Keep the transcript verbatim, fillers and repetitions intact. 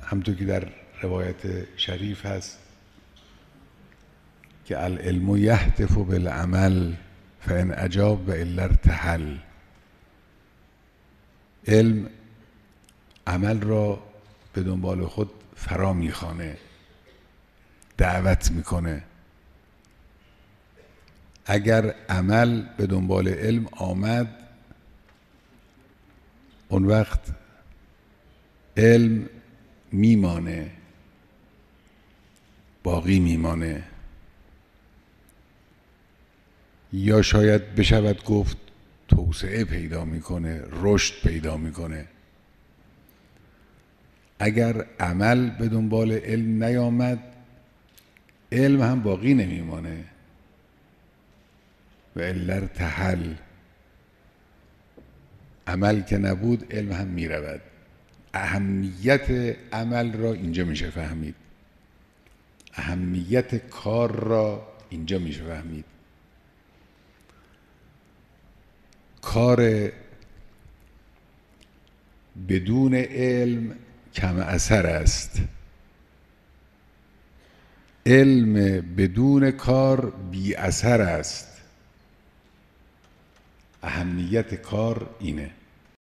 همونطور که در روایت شریف هست که العلم یهتف بالعمل فان اجاب و الا ارتحل. علم عمل را به دنبال خود فرا میخوانه، دعوت میکنه. اگر عمل به دنبال علم آمد، اون وقت علم میمانه، باقی میمانه، یا شاید بشود گفت توسعه پیدا میکنه، رشد پیدا میکنه. اگر عمل به دنبال علم نیامد، علم هم باقی نمیمانه و الا ارتحل. عمل که نبود، علم هم میرود. اهمیت عمل را اینجا میشه فهمید، اهمیت کار را اینجا میشه فهمید. کار بدون علم کم اثر است، علم بدون کار بی اثر است. اهمیت کار اینه.